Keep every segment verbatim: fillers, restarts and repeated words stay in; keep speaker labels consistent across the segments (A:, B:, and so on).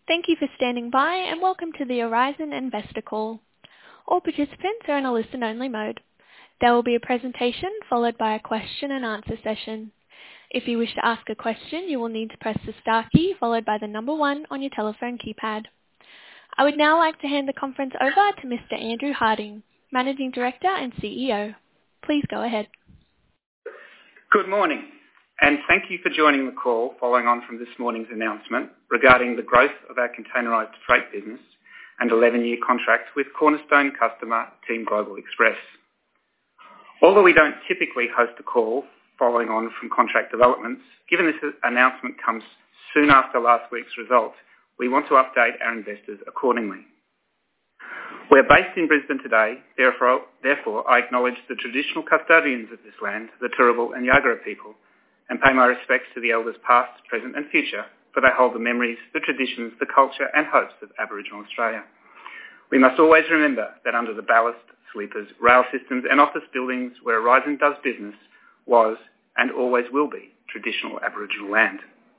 A: Thank you for standing by, and welcome to the Aurizon Investor Call. All participants are in a listen-only mode. There will be a presentation followed by a question and answer session. If you wish to ask a question, you will need to press the star key followed by the number one on your telephone keypad. I would now like to hand the conference over to Mister Andrew Harding, Managing Director and C E O. Please go ahead.
B: Good morning, and thank you for joining the call following on from this morning's announcement regarding the growth of our containerised freight business and eleven-year contract with cornerstone customer Team Global Express. Although we don't typically host a call following on from contract developments, given this announcement comes soon after last week's result, we want to update our investors accordingly. We're based in Brisbane today, therefore, therefore I acknowledge the traditional custodians of this land, the Turrbal and Yagara people, and pay my respects to the elders past, present and future, for they hold the memories, the traditions, the culture and hopes of Aboriginal Australia. We must always remember that under the ballast, sleepers, rail systems and office buildings where Aurizon does business was and always will be traditional Aboriginal land.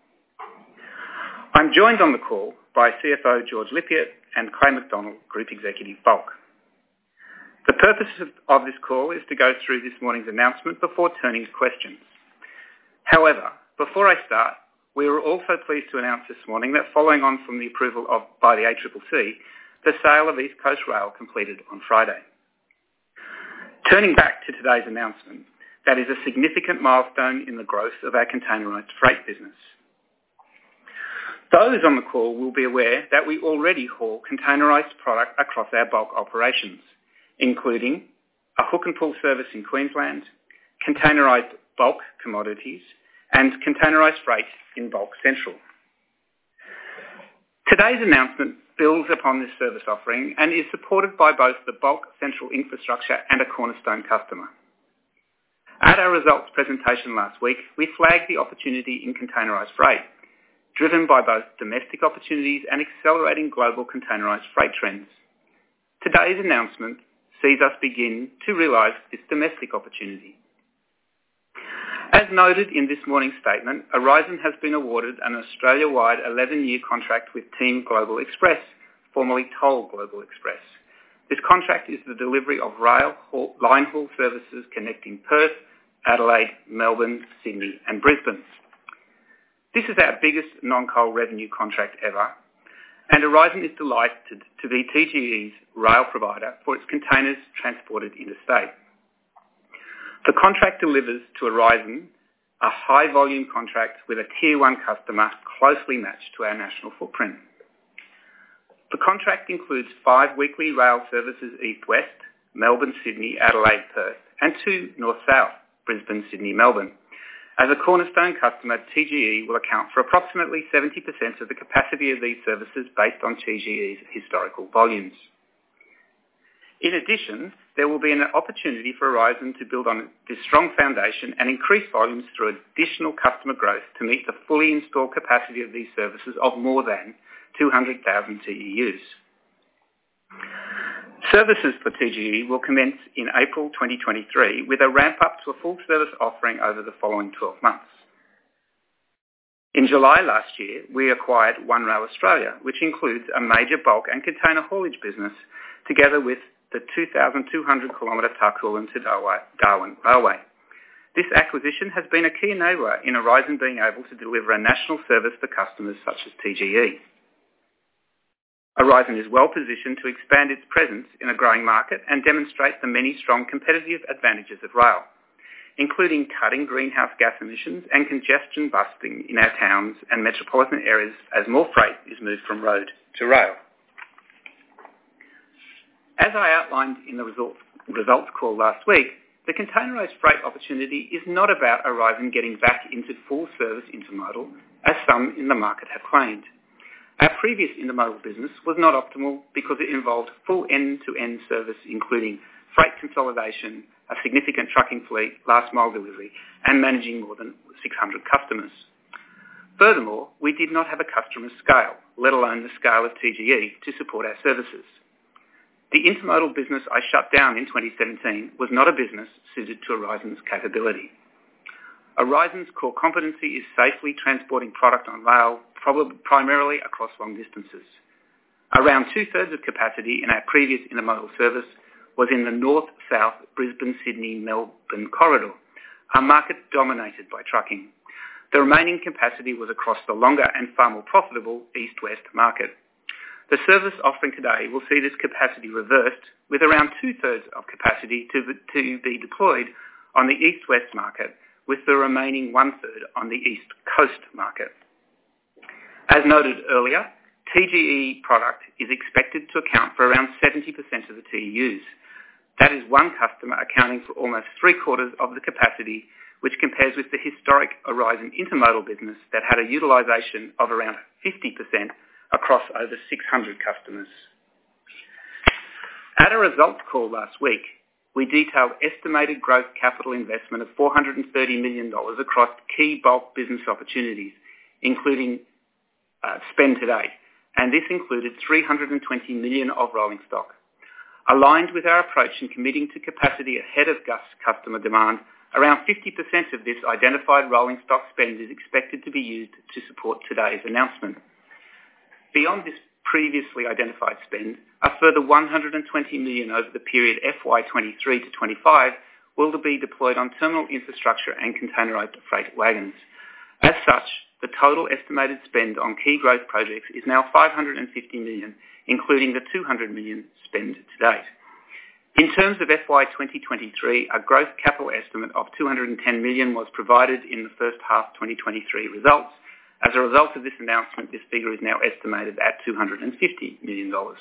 B: I'm joined on the call by C F O George Lippiatt and Clay McDonald, Group Executive Bulk. The purpose of, of this call is to go through this morning's announcement before turning to questions. However, before I start, we were also pleased to announce this morning that following on from the approval of by the A C C C, the sale of East Coast Rail completed on Friday. Turning back to today's announcement, that is a significant milestone in the growth of our containerised freight business. Those on the call will be aware that we already haul containerised product across our bulk operations, including a hook and pull service in Queensland, containerised bulk commodities, and containerised freight in Bulk Central. Today's announcement builds upon this service offering and is supported by both the Bulk Central infrastructure and a cornerstone customer. At our results presentation last week, we flagged the opportunity in containerised freight, driven by both domestic opportunities and accelerating global containerised freight trends. Today's announcement sees us begin to realise this domestic opportunity. As noted in this morning's statement, Aurizon has been awarded an Australia-wide eleven-year contract with Team Global Express, formerly Toll Global Express. This contract is the delivery of rail haul, line haul services connecting Perth, Adelaide, Melbourne, Sydney and Brisbane. This is our biggest non-coal revenue contract ever, and Aurizon is delighted to be T G E's rail provider for its containers transported interstate. The contract delivers to Aurizon a high-volume contract with a Tier one customer closely matched to our national footprint. The contract includes five weekly rail services east-west, Melbourne-Sydney, Adelaide-Perth, and two north-south, Brisbane-Sydney-Melbourne. As a cornerstone customer, T G E will account for approximately seventy percent of the capacity of these services based on T G E's historical volumes. In addition, there will be an opportunity for Aurizon to build on this strong foundation and increase volumes through additional customer growth to meet the fully installed capacity of these services of more than two hundred thousand T E Us. Services for T G E will commence in April twenty twenty-three with a ramp-up to a full-service offering over the following twelve months. In July last year, we acquired One Rail Australia, which includes a major bulk and container haulage business, together with the two thousand two hundred kilometre Tarcoolan to Darwin Railway. This acquisition has been a key enabler in Aurizon being able to deliver a national service for customers such as T G E. Aurizon is well positioned to expand its presence in a growing market and demonstrate the many strong competitive advantages of rail, including cutting greenhouse gas emissions and congestion busting in our towns and metropolitan areas as more freight is moved from road to rail. As I outlined in the results, results call last week, the containerised freight opportunity is not about Aurizon getting back into full-service intermodal, as some in the market have claimed. Our previous intermodal business was not optimal because it involved full end-to-end service, including freight consolidation, a significant trucking fleet, last-mile delivery, and managing more than six hundred customers. Furthermore, we did not have a customer scale, let alone the scale of T G E, to support our services. The intermodal business I shut down in twenty seventeen was not a business suited to Aurizon's capability. Aurizon's core competency is safely transporting product on rail probably primarily across long distances. Around two-thirds of capacity in our previous intermodal service was in the north-south Brisbane-Sydney-Melbourne corridor, a market dominated by trucking. The remaining capacity was across the longer and far more profitable east-west market. The service offering today will see this capacity reversed, with around two-thirds of capacity to, to be deployed on the east-west market, with the remaining one-third on the east coast market. As noted earlier, T G E product is expected to account for around seventy percent of the T E Us. That is one customer accounting for almost three-quarters of the capacity, which compares with the historic Aurizon intermodal business that had a utilisation of around fifty percent across over six hundred customers. At a results call last week, we detailed estimated growth capital investment of four hundred thirty million dollars across key bulk business opportunities, including uh, spend to date, and this included three hundred twenty million dollars of rolling stock. Aligned with our approach in committing to capacity ahead of customer demand, around fifty percent of this identified rolling stock spend is expected to be used to support today's announcement. Beyond this previously identified spend, a further one hundred twenty million dollars over the period F Y twenty-three to twenty-five will be deployed on terminal infrastructure and containerised freight wagons. As such, the total estimated spend on key growth projects is now five hundred fifty million dollars, including the two hundred million dollars spend to date. In terms of F Y twenty twenty-three, a growth capital estimate of two hundred ten million dollars was provided in the first half twenty twenty-three results. As a result of this announcement, this figure is now estimated at two hundred fifty million dollars.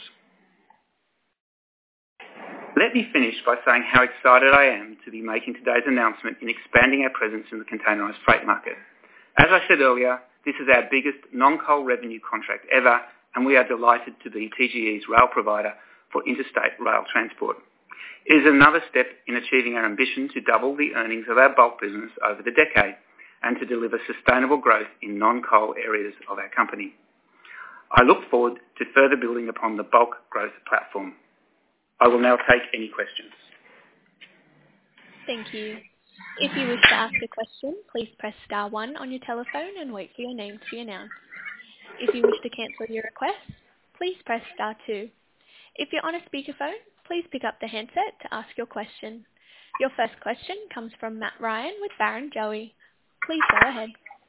B: Let me finish by saying how excited I am to be making today's announcement in expanding our presence in the containerised freight market. As I said earlier, this is our biggest non-coal revenue contract ever, and we are delighted to be T G E's rail provider for interstate rail transport. It is another step in achieving our ambition to double the earnings of our bulk business over the decade and to deliver sustainable growth in non-coal areas of our company. I look forward to further building upon the bulk growth platform. I will now take any questions.
A: Thank you. If you wish to ask a question, please press star one on your telephone and wait for your name to be announced. If you wish to cancel your request, please press star two. If you're on a speakerphone, please pick up the handset to ask your question. Your first question comes from Matt Ryan with Barrenjoey. Please go ahead.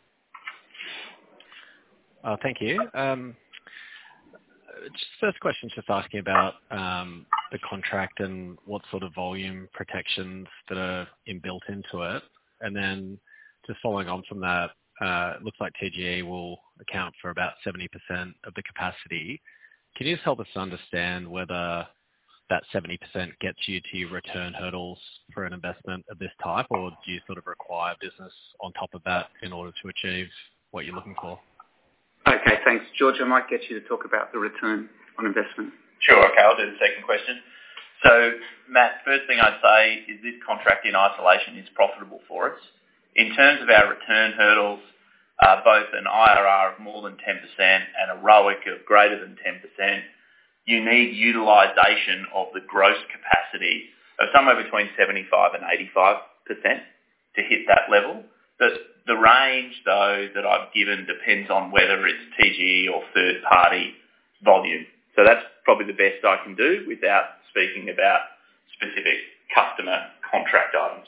C: Uh, thank you. Um, just first question is just asking about um, the contract and what sort of volume protections that are inbuilt into it. And then just following on from that, uh, it looks like T G E will account for about seventy percent of the capacity. Can you just help us understand whether that seventy percent gets you to your return hurdles for an investment of this type, or do you sort of require business on top of that in order to achieve what you're looking for?
B: Okay, thanks. George, I might get you to talk about the return on investment.
D: Sure, okay, I'll do the second question. So, Matt, first thing I'd say is this contract in isolation is profitable for us. In terms of our return hurdles, uh, both an I R R of more than ten percent and a ROIC of greater than ten percent, you need utilisation of the gross capacity of somewhere between seventy-five and eighty-five percent to hit that level. The, the range, though, that I've given depends on whether it's T G E or third-party volume. So that's probably the best I can do without speaking about specific customer contract items.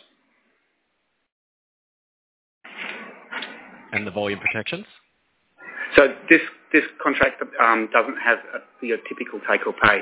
C: And the volume protections?
B: So this this contract um, doesn't have a, your typical take or pay.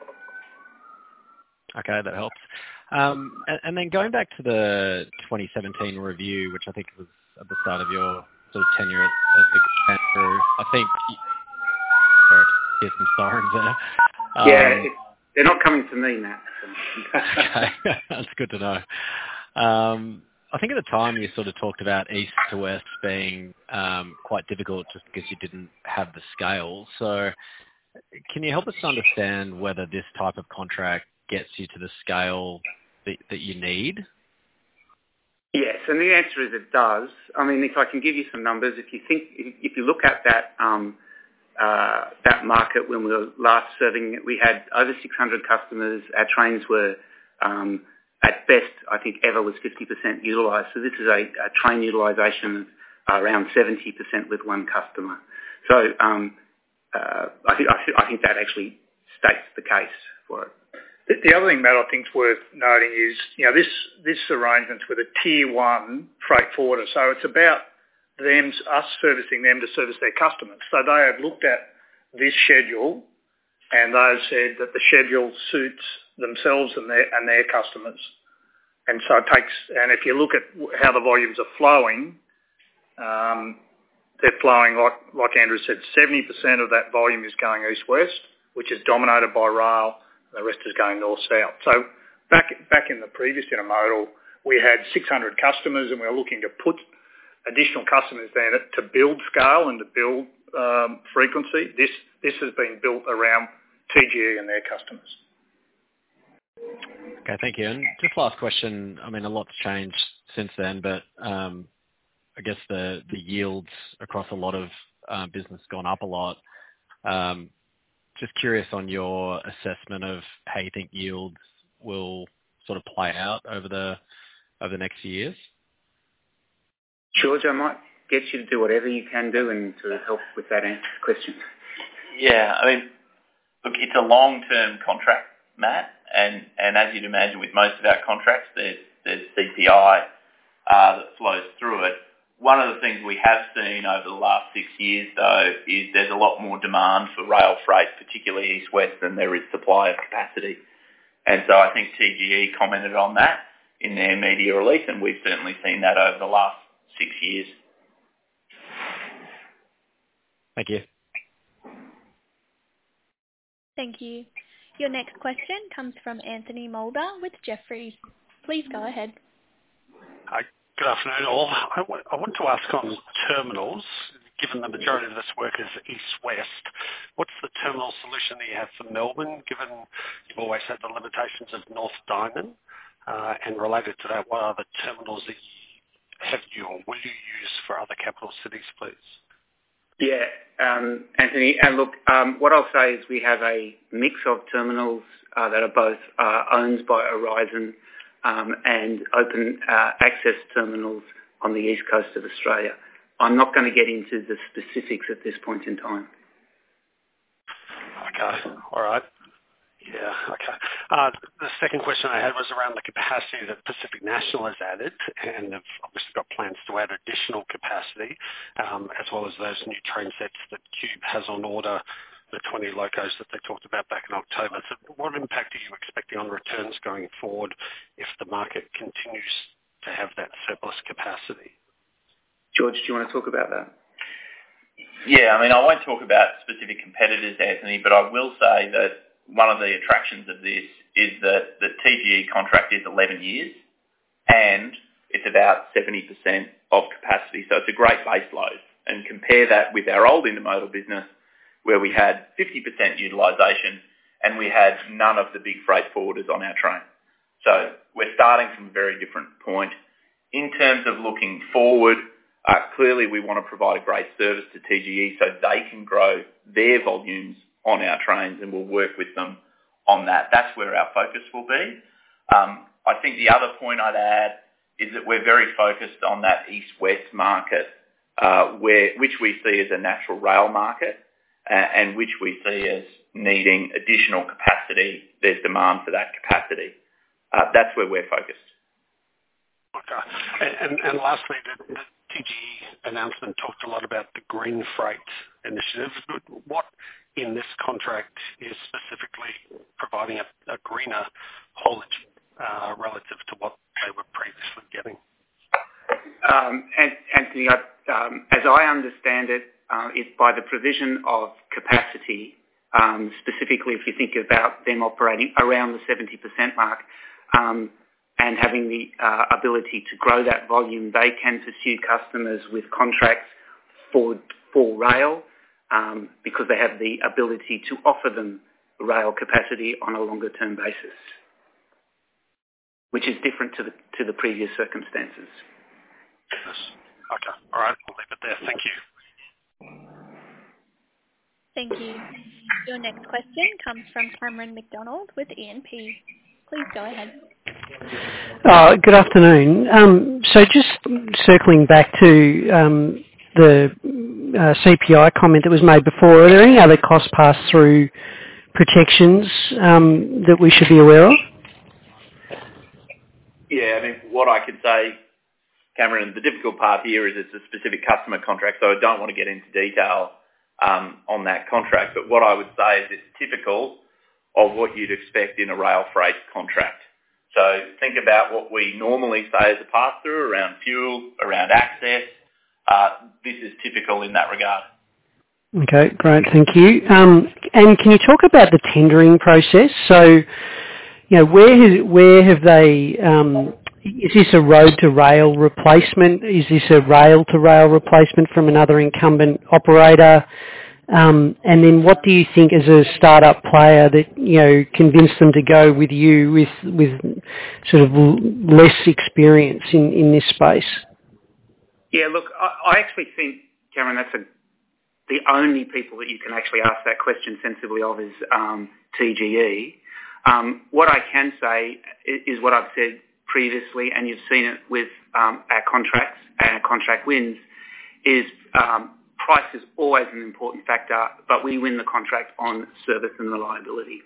C: Okay, that helps. Um, and, and then going back to the twenty seventeen review, which I think was at the start of your sort of tenure at, at the Andrew, I think. Sorry, here's some sirens there. Um,
B: yeah, it, they're not coming to me, Matt.
C: Okay, that's good to know. Um, I think at the time you sort of talked about east to west being um, quite difficult just because you didn't have the scale. So can you help us understand whether this type of contract gets you to the scale that, that you need?
B: Yes, and the answer is it does. I mean, if I can give you some numbers, if you think, if you look at that um, uh, that market when we were last serving it, we had over six hundred customers. Our trains were um, at best, I think, ever was fifty percent utilised. So this is a, a train utilisation of around seventy percent with one customer. So um, uh, I, think, I, th- I think that actually states the case for it.
E: The, the other thing, Matt, I think is worth noting is, you know, this this arrangement's with a tier one freight forwarder. So it's about them, us servicing them to service their customers. So they have looked at this schedule and they've said that the schedule suits themselves and their and their customers. And so it takes, and if you look at how the volumes are flowing, um, they're flowing, like, like Andrew said, seventy percent of that volume is going east-west, which is dominated by rail, and the rest is going north-south. So back back in the previous intermodal, we had six hundred customers and we were looking to put additional customers there to build scale and to build um, frequency. This this has been built around T G E and their customers.
C: Okay, thank you. And just last question, I mean, a lot's changed since then, but um, I guess the, the yields across a lot of uh, business gone up a lot. Um, just curious on your assessment of how you think yields will sort of play out over the over the next few years.
B: George, I might get you to do whatever you can do and to help with that answer question.
D: Yeah, I mean, look, it's a long-term contract, Matt, and, and as you'd imagine with most of our contracts, there's, there's C P I uh, that flows through it. One of the things we have seen over the last six years, though, is there's a lot more demand for rail freight, particularly east-west, than there is supply of capacity. And so I think T G E commented on that in their media release, and we've certainly seen that over the last six years.
C: Thank you.
A: Thank you. Your next question comes from Anthony Mulder with Jefferies. Please go ahead.
F: Hi, good afternoon all. I want, I want to ask on terminals, given the majority of this work is east-west, what's the terminal solution that you have for Melbourne, given you've always had the limitations of North Diamond? Uh, and related to that, what are the terminals that you have you or will you use for other capital cities, please?
B: Yeah, um, Anthony, and look, um, what I'll say is we have a mix of terminals uh, that are both uh, owned by Aurizon um, and open uh, access terminals on the east coast of Australia. I'm not going to get into the specifics at this point in time.
F: Okay, all right. Yeah, okay. Uh, the second question I had was around the capacity that Pacific National has added, and they've obviously got plans to add additional capacity, um, as well as those new train sets that Qube has on order, the twenty locos that they talked about back in October. So what impact are you expecting on returns going forward if the market continues to have that surplus capacity?
B: George, do you want to talk about that?
D: Yeah, I mean, I won't talk about specific competitors, Anthony, but I will say that one of the attractions of this is that the T G E contract is eleven years and it's about seventy percent of capacity. So it's a great base load. And compare that with our old intermodal business where we had fifty percent utilisation and we had none of the big freight forwarders on our train. So we're starting from a very different point. In terms of looking forward, uh, clearly we want to provide a great service to T G E so they can grow their volumes on our trains, and we'll work with them on that. That's where our focus will be. Um, I think the other point I'd add is that we're very focused on that east-west market, uh, where which we see as a natural rail market, uh, and which we see as needing additional capacity. There's demand for that capacity. Uh, that's where we're focused.
F: Okay. And, and, and lastly, the, the T G E announcement talked a lot about the Green Freight initiative. What in this contract is specifically providing a, a greener haulage uh, relative to what they were previously getting?
B: Um, and, Anthony, I, um, as I understand it, uh, it's by the provision of capacity, um, specifically if you think about them operating around the seventy percent mark, um, and having the uh, ability to grow that volume, they can pursue customers with contracts for, for rail, Um, because they have the ability to offer them rail capacity on a longer term basis, which is different to the to the previous circumstances.
F: Yes. Okay. All right. We'll leave it there. Thank you.
A: Thank you. Your next question comes from Cameron McDonald with E and P. Please go ahead.
G: Uh, good afternoon. Um, so just circling back to um, the uh, C P I comment that was made before. Are there any other cost pass-through protections um, that we should be aware of?
D: Yeah, I mean, what I could say, Cameron, the difficult part here is it's a specific customer contract, so I don't want to get into detail um, on that contract. But what I would say is it's typical of what you'd expect in a rail freight contract. So think about what we normally say as a pass-through around fuel, around access. Uh, this is typical in that regard.
G: Okay, great, thank you. Um, and can you talk about the tendering process? So, you know, where has, where have they? Um, is this a road-to-rail replacement? Is this a rail-to-rail replacement from another incumbent operator? Um, and then what do you think as a startup player that, you know, convinced them to go with you with with sort of less experience in, in this space?
B: Yeah, look, I, I actually think, Cameron, that's a, the only people that you can actually ask that question sensibly of is um, T G E. Um, what I can say is, is what I've said previously, and you've seen it with um, our contracts and our contract wins, is um, price is always an important factor, but we win the contract on service and reliability.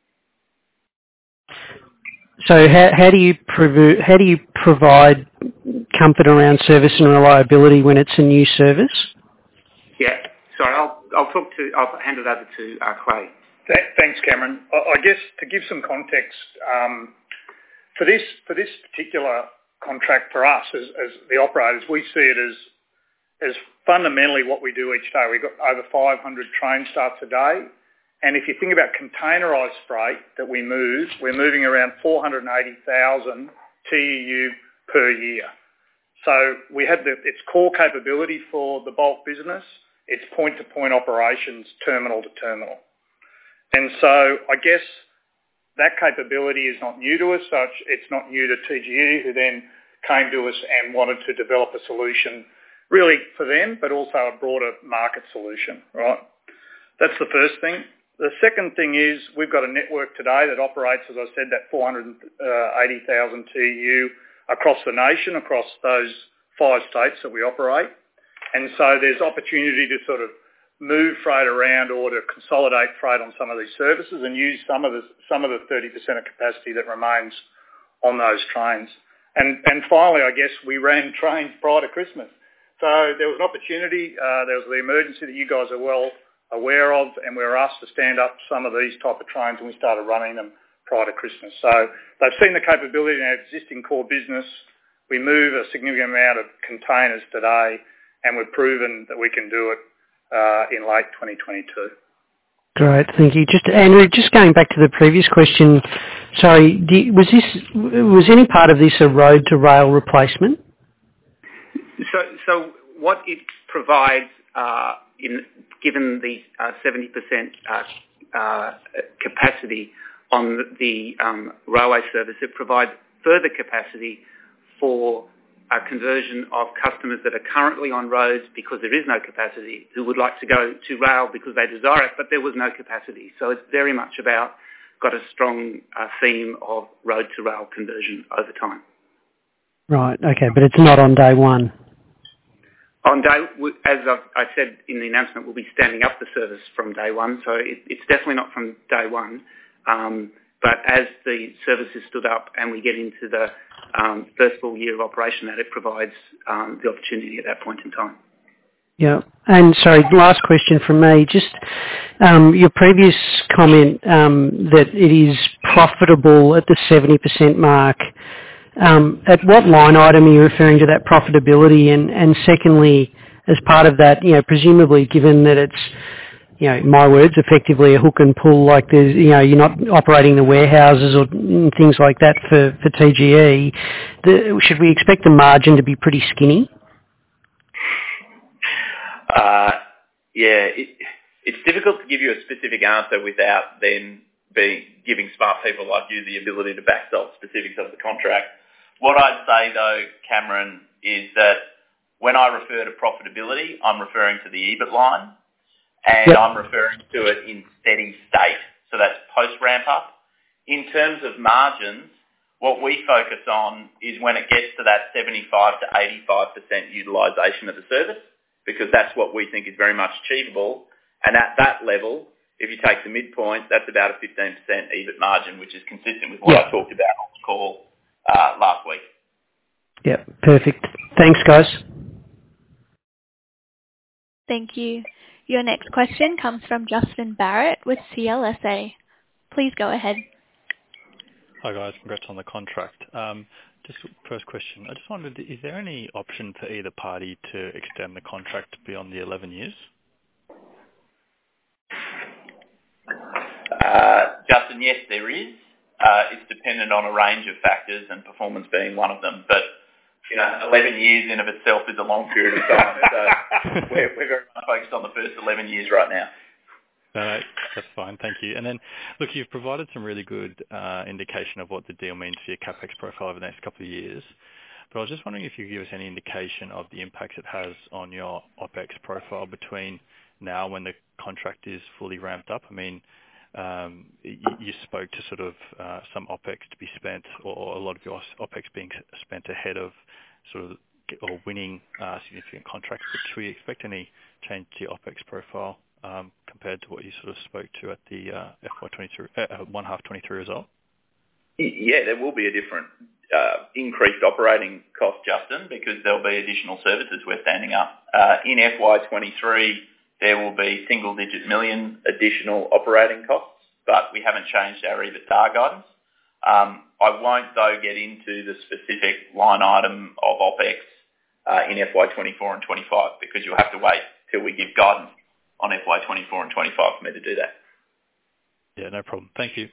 G: So how, how do you prov- how do you provide comfort around service and reliability when it's a new service?
B: Yeah, sorry, I'll I'll talk to I'll hand it over to uh, Clay.
E: Th- thanks, Cameron. I, I guess to give some context um, for this for this particular contract for us as, as the operators, we see it as as fundamentally what we do each day. We've got over five hundred train starts a day. And if you think about containerised freight that we move, we're moving around four hundred eighty thousand T E U per year. So we have the, its core capability for the bulk business, it's point-to-point operations, terminal to terminal. And so I guess that capability is not new to us, so it's not new to T G E, who then came to us and wanted to develop a solution really for them, but also a broader market solution, right? That's the first thing. The second thing is we've got a network today that operates, as I said, that four hundred eighty thousand T E U across the nation, across those five states that we operate. And so there's opportunity to sort of move freight around or to consolidate freight on some of these services and use some of the some of the thirty percent of capacity that remains on those trains. And and finally, I guess we ran trains prior to Christmas. So there was an opportunity, uh, there was the emergency that you guys are well aware of, and we were asked to stand up some of these type of trains, and we started running them prior to Christmas. So they've seen the capability in our existing core business. We move a significant amount of containers today, and we've proven that we can do it uh, in late twenty twenty-two.
G: Great, thank you. Just Andrew, just going back to the previous question, sorry, do, was this was any part of this a road to rail replacement?
B: So, so what it provides, uh, in given the uh, seventy percent uh, uh, capacity on the um, railway service, it provides further capacity for a conversion of customers that are currently on roads because there is no capacity, who would like to go to rail because they desire it, but there was no capacity. So it's very much about, got a strong uh, theme of road to rail conversion over time.
G: Right, okay, but it's not on day one.
B: On day, as I've, I said in the announcement, we'll be standing up the service from day one, so it, it's definitely not from day one. Um, but as the service is stood up and we get into the um, first full year of operation, that it provides um, the opportunity at that point in time.
G: Yeah, and sorry, last question from me. Just um, your previous comment um, that it is profitable at the seventy percent mark. Um, at what line item are you referring to that profitability? And, and secondly, as part of that, you know, presumably given that it's, you know, in my words, effectively a hook and pull, like there's, you know, you're not operating the warehouses or things like that for, for T G E, the, should we expect the margin to be pretty skinny?
D: Uh, yeah, it, it's difficult to give you a specific answer without then being, giving smart people like you the ability to backsell specifics of the contract. What I'd say, though, Cameron, is that when I refer to profitability, I'm referring to the E B I T line, and yep. I'm referring to it in steady state. So that's post-ramp-up. In terms of margins, what we focus on is when it gets to that seventy-five to eighty-five percent utilisation of the service, because that's what we think is very much achievable. And at that level, if you take the midpoint, that's about a fifteen percent EBIT margin, which is consistent with what
G: yeah.
D: I talked about on the call uh, last week.
G: Yeah, perfect. Thanks, guys.
A: Thank you. Your next question comes from Justin Barrett with C L S A. Please go ahead.
H: Hi guys, congrats on the contract. Um, just first question, I just wondered, is there any option for either party to extend the contract beyond the eleven years?
D: Uh, Justin, yes, there is. Uh, it's dependent on a range of factors, and performance being one of them. But you know, eleven years in of itself is a long period of time, so we're, we're very much focused on the first eleven years right now.
H: No, no, that's fine. Thank you. And then, look, you've provided some really good uh, indication of what the deal means for your CapEx profile over the next couple of years. But I was just wondering if you could give us any indication of the impacts it has on your OpEx profile between now when the contract is fully ramped up. I mean, um, you, you spoke to sort of uh, some OpEx to be spent, or, or a lot of your OpEx being spent ahead of sort of or winning uh, significant contracts. But should we expect any change to your OpEx profile Um, compared to what you sort of spoke to at the uh, F Y twenty-three, uh, one half twenty-three result?
D: Yeah, there will be a different uh, increased operating cost, Justin, because there'll be additional services we're standing up. Uh, in F Y twenty-three, there will be single-digit million additional operating costs, but we haven't changed our EBITDA guidance. Um, I won't, though, get into the specific line item of OpEx uh, in F Y twenty-four and twenty-five because you'll have to wait till we give guidance on F Y twenty-four and twenty-five for me to do that.
H: Yeah, no problem. Thank you.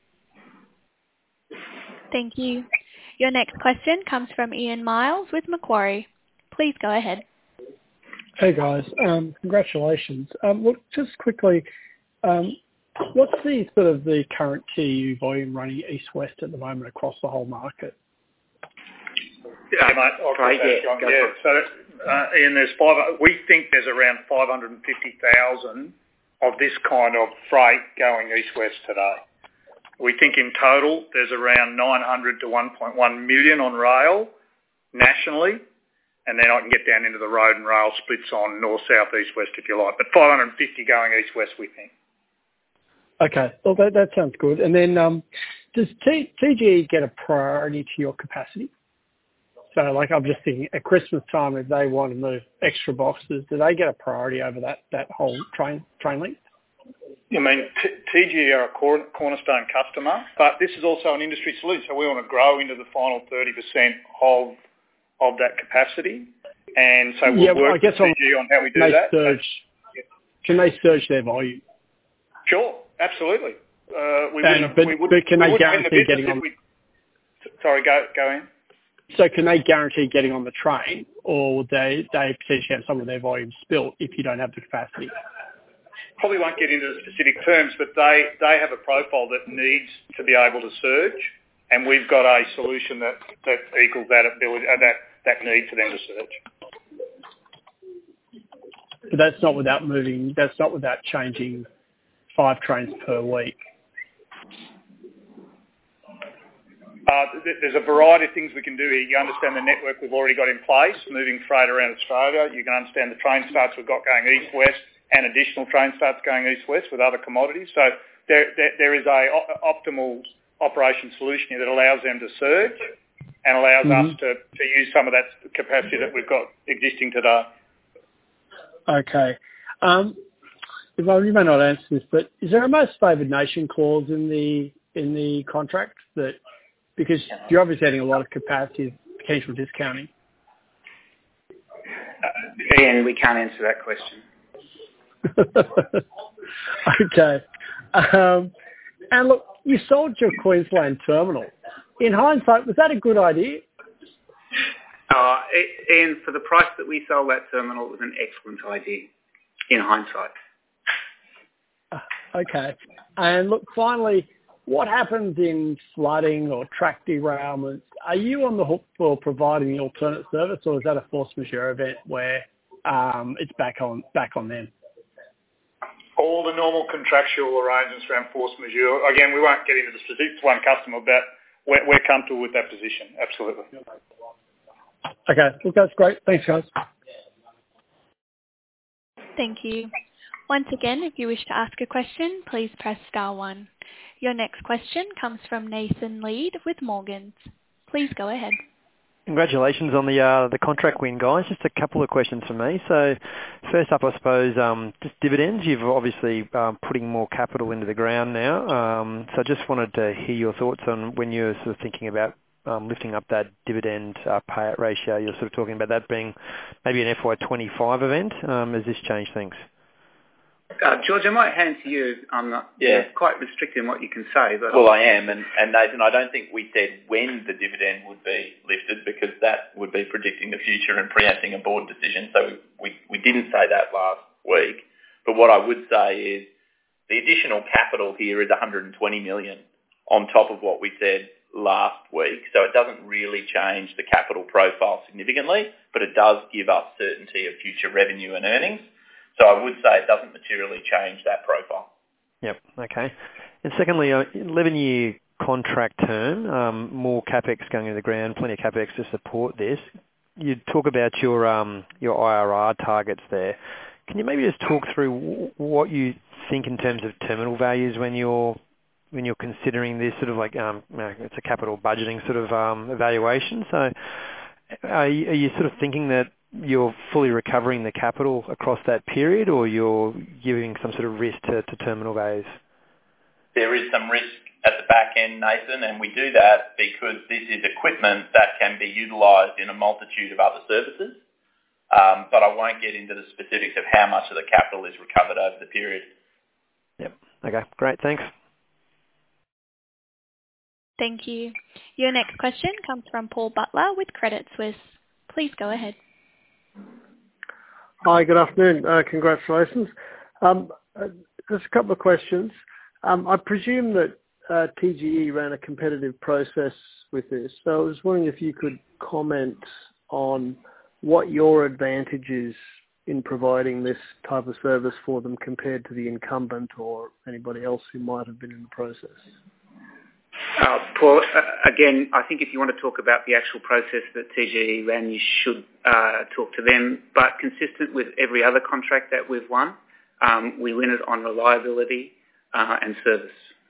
A: Thank you. Your next question comes from Ian Miles with Macquarie. Please go ahead.
I: Hey guys, um, congratulations. Um, look, just quickly, um, what's the sort of the current T U volume running east-west at the moment across the whole market?
E: Yeah, mate. I'll
B: Right,
E: get
B: yeah,
E: that
B: go
E: yeah.
B: for it.
E: So, uh, Ian, there's five. We think there's around five hundred fifty thousand of this kind of freight going east-west today. We think in total there's around nine hundred to one point one million on rail nationally, and then I can get down into the road and rail splits on north, south, east, west if you like. But five hundred fifty going east-west, we think.
I: Okay, well that, that sounds good. And then um, does T- TGE get a priority to your capacity? So, like, I'm just thinking, at Christmas time, if they want to move extra boxes, do they get a priority over that, that whole train train length?
E: I mean, T- TGE are a cor- cornerstone customer, but this is also an industry solution, so we want to grow into the final thirty percent of of that capacity. And so we'll
I: yeah, well,
E: work
I: I guess
E: with T G E on how we do
I: they
E: that.
I: Surge, can they surge their volume?
E: Sure, absolutely. Uh, we
I: and,
E: wouldn't,
I: but,
E: we wouldn't,
I: but can
E: we
I: they
E: wouldn't win the
I: guarantee
E: business
I: getting
E: if
I: on?
E: we... Sorry, go go in.
I: So can they guarantee getting on the train, or would they, they potentially have some of their volume spilt if you don't have the capacity?
E: Probably won't get into the specific terms, but they, they have a profile that needs to be able to surge, and we've got a solution that, that equals that ability, uh, that, that need for them to surge.
I: But that's not without moving, that's not without changing five trains per week.
E: Uh, there's a variety of things we can do here. You understand the network we've already got in place, moving freight around Australia. You can understand the train starts we've got going east-west and additional train starts going east-west with other commodities. So there, there, there is a o- optimal operation solution here that allows them to surge and allows mm-hmm. us to, to use some of that capacity that we've got existing today.
I: Okay. Um, well, you may not answer this, but is there a most favoured nation clause in the in the contract that? Because you're obviously having a lot of capacity, potential discounting.
B: Uh, Ian, we can't answer that question.
I: Okay. Um, and look, you sold your Queensland terminal. In hindsight, was that a good idea?
B: Uh, it, Ian, for the price that we sold that terminal, it was an excellent idea, in hindsight.
I: Uh, okay. And look, finally, what happens in flooding or track derailments? Are you on the hook for providing the alternate service, or is that a force majeure event where um, it's back on back on them?
E: All the normal contractual arrangements around force majeure. Again, we won't get into the specifics of one customer, but we're, we're comfortable with that position. Absolutely.
I: Okay, look, that's great. Thanks, guys.
A: Thank you. Once again, if you wish to ask a question, please press star one. Your next question comes from Nathan Lead with Morgans. Please go ahead.
J: Congratulations on the uh, the contract win, guys. Just a couple of questions from me. So first up, I suppose, um, just dividends. You've obviously um, putting more capital into the ground now. Um, so I just wanted to hear your thoughts on when you're sort of thinking about um, lifting up that dividend uh, payout ratio. You're sort of talking about that being maybe an F Y twenty-five event. Um, has this changed things?
B: Uh, George, I might hand to you. I'm not
D: Yeah.
B: quite restricted in what you can say. But
D: Well, I am, and, and Nathan, I don't think we said when the dividend would be lifted because that would be predicting the future and preempting a board decision. So we, we, we didn't say that last week. But what I would say is the additional capital here is one hundred twenty million on top of what we said last week. So it doesn't really change the capital profile significantly, but it does give us certainty of future revenue and earnings. So I would say it doesn't materially change that profile.
J: Yep. Okay. And secondly, uh, eleven-year contract term, um, more capex going into the ground, plenty of capex to support this. You talk about your um, your I R R targets there. Can you maybe just talk through w- what you think in terms of terminal values when you're when you're considering this sort of like um, you know, it's a capital budgeting sort of um, evaluation? So are you, are you sort of thinking that you're fully recovering the capital across that period, or you're giving some sort of risk to, to terminal values?
D: There is some risk at the back end, Nathan, and we do that because this is equipment that can be utilised in a multitude of other services. Um, but I won't get into the specifics of how much of the capital is recovered over the period.
J: Yep. Okay, great. Thanks.
A: Thank you. Your next question comes from Paul Butler with Credit Suisse. Please go ahead.
I: Hi, good afternoon. Uh, congratulations. Um, uh, just a couple of questions. Um, I presume that uh, T G E ran a competitive process with this, so I was wondering if you could comment on what your advantage is in providing this type of service for them compared to the incumbent or anybody else who might have been in the process.
B: Uh, Paul, uh, again, I think if you want to talk about the actual process that T G E ran, you should uh, talk to them. But consistent with every other contract that we've won, um, we win it on reliability uh, and service.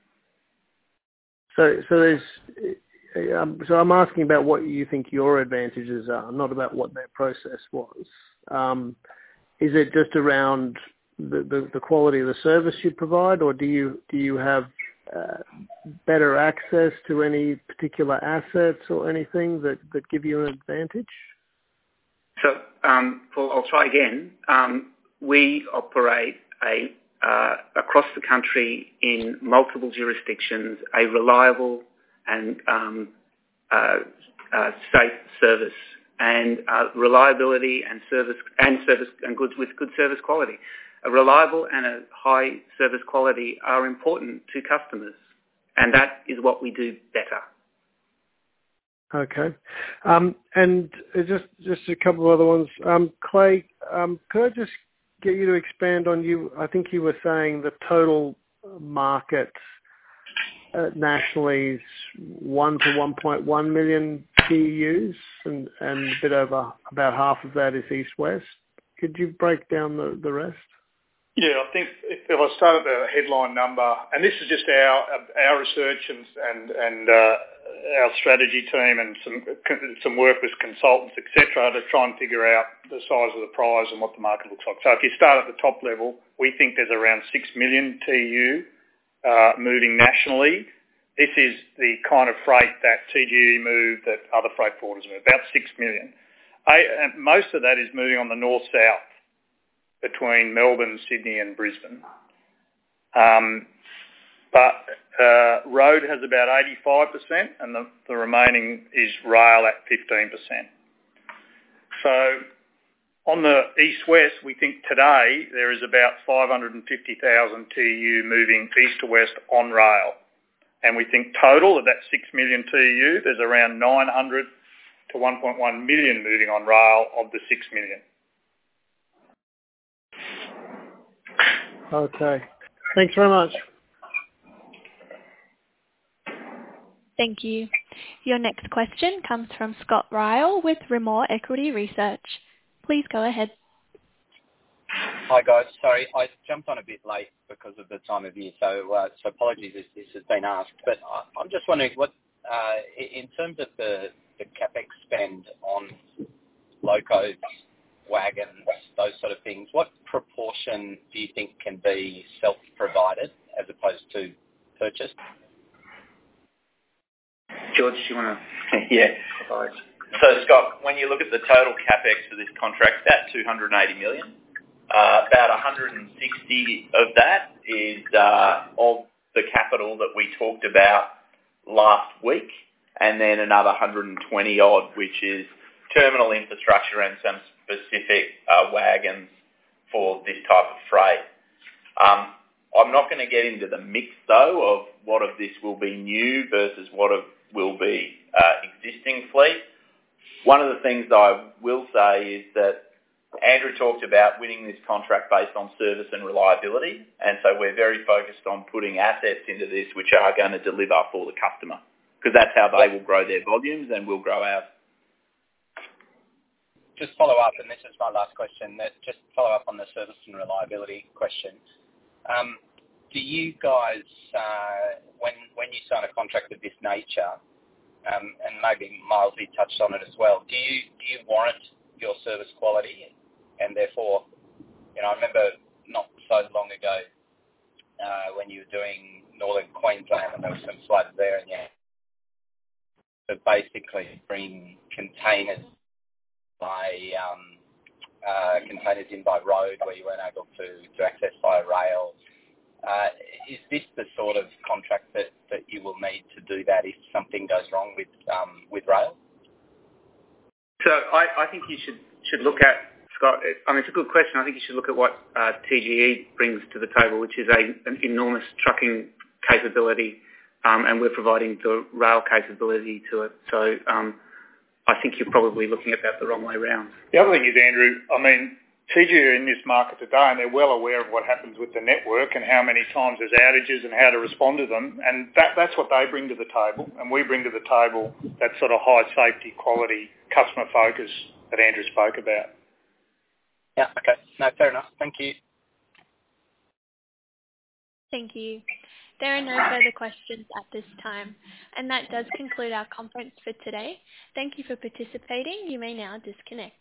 I: So, so there's. Um, so I'm asking about what you think your advantages are, not about what their process was. Um, is it just around the, the, the quality of the service you provide, or do you do you have Uh, better access to any particular assets or anything that, that give you an advantage?
B: So, um, Paul, I'll try again. Um, we operate a uh, across the country in multiple jurisdictions, a reliable and um, uh, uh, safe service, and uh, reliability and service and service and goods with good service quality. A reliable and a high service quality are important to customers, and that is what we do better.
I: Okay. Um, and just just a couple of other ones. Um, Clay, um, could I just get you to expand on you? I think you were saying the total market uh, nationally is one to one point one million T E Us, and, and a bit over about half of that is East-West. Could you break down the, the rest?
E: Yeah, I think if, if I start at the headline number, and this is just our our research and and, and uh, our strategy team and some some work with consultants, et cetera, to try and figure out the size of the prize and what the market looks like. So if you start at the top level, we think there's around six million T E U uh, moving nationally. This is the kind of freight that T G E move, that other freight forwarders move, about six million. I, and most of that is moving on the north-south, between Melbourne, Sydney and Brisbane. Um, but uh, road has about eighty-five percent and the, the remaining is rail at fifteen percent. So on the east-west, we think today there is about five hundred fifty thousand T E U moving east to west on rail. And we think total of that six million T E U, there's around nine hundred to one point one million moving on rail of the six million.
I: Okay. Thanks very much.
A: Thank you. Your next question comes from Scott Ryle with Rimor Equity Research. Please go ahead.
K: Hi, guys. Sorry, I jumped on a bit late because of the time of year, so uh, so apologies if this has been asked. But I, I'm just wondering what, uh, in terms of the, the CapEx spend on locos, wagons, those sort of things, what proportion do you think can be self-provided as opposed to purchased?
B: George, do you want to?
D: Yeah. So, Scott, when you look at the total CapEx for this contract, that's two hundred eighty million. Uh, about one hundred sixty of that is uh, of the capital that we talked about last week, and then another one hundred twenty odd, which is terminal infrastructure and some specific uh, wagons for this type of freight. Um, I'm not going to get into the mix, though, of what of this will be new versus what of will be uh, existing fleet. One of the things that I will say is that Andrew talked about winning this contract based on service and reliability, and so we're very focused on putting assets into this which are going to deliver for the customer, because that's how they will grow their volumes and we'll grow ours.
K: Just follow up, and this is my last question, that just follow up on the service and reliability question. Um, do you guys, uh, when when you sign a contract of this nature, um, and maybe Miles, you touched on it as well, do you do you warrant your service quality? And therefore, you know, I remember not so long ago uh, when you were doing Northern Queensland and there was some floods there, and yeah, to basically bring containers by um, uh, containers in by road where you weren't able to, to access by rail. Uh, is this the sort of contract that, that you will need to do that if something goes wrong with um, with rail?
B: So I, I think you should should look at, Scott, I mean, it's a good question. I think you should look at what uh, T G E brings to the table, which is a, an enormous trucking capability, um, and we're providing the rail capability to it. So um, I think you're probably looking at that the wrong way round.
E: The other thing is, Andrew, I mean, T G E are in this market today, and they're well aware of what happens with the network and how many times there's outages and how to respond to them, and that, that's what they bring to the table, and we bring to the table that sort of high safety, quality, customer focus that Andrew spoke about.
K: Yeah, okay. No, fair enough. Thank you.
A: Thank you. There are no further questions at this time, and that does conclude our conference for today. Thank you for participating. You may now disconnect.